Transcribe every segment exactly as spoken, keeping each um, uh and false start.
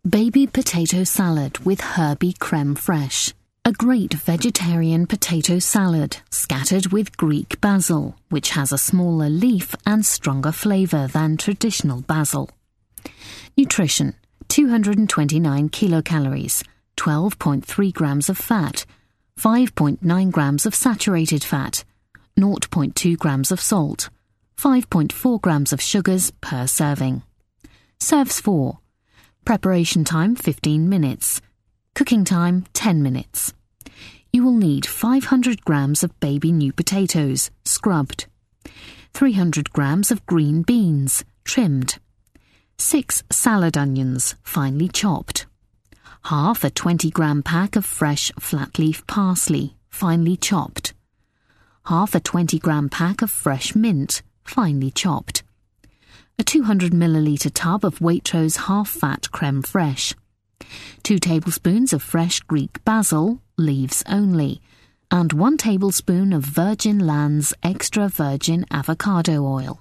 Baby potato salad with herby creme fraiche. A great vegetarian potato salad scattered with Greek basil, which has a smaller leaf and stronger flavour than traditional basil. Nutrition: two hundred twenty-nine kilocalories, twelve point three grams of fat, five point nine grams of saturated fat, zero point two grams of salt, five point four grams of sugars per serving. Serves for: preparation time fifteen minutes, cooking time ten minutes. You will need five hundred grams of baby new potatoes, scrubbed, three hundred grams of green beans, trimmed, six salad onions, finely chopped, half a twenty gram pack of fresh flat leaf parsley, finely chopped, half a twenty gram pack of fresh mint, finely chopped, a two hundred milliliter tub of Waitrose half-fat creme fraiche, two tablespoons of fresh Greek basil, leaves only, and one tablespoon of Virgin Lands extra virgin avocado oil.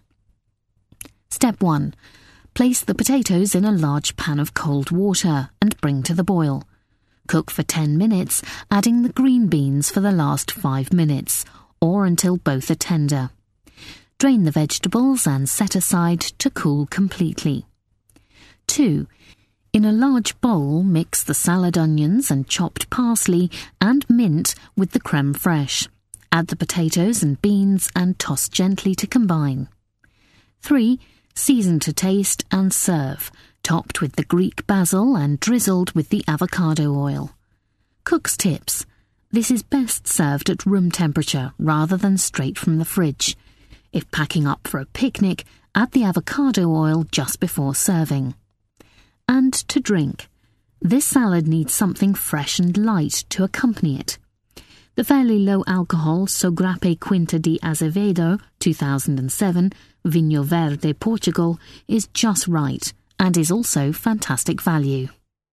Step one. Place the potatoes in a large pan of cold water and bring to the boil. Cook for ten minutes, adding the green beans for the last five minutes, or until both are tender. Drain the vegetables and set aside to cool completely. two. In a large bowl, mix the salad onions and chopped parsley and mint with the creme fraiche. Add the potatoes and beans and toss gently to combine. three. Season to taste and serve, topped with the Greek basil and drizzled with the avocado oil. Cook's tips: this is best served at room temperature rather than straight from the fridge. If packing up for a picnic, add the avocado oil just before serving. And to drink: this salad needs something fresh and light to accompany it. The fairly low-alcohol Sogrape Quinta de Azevedo two thousand seven Vinho Verde Portugal is just right and is also fantastic value.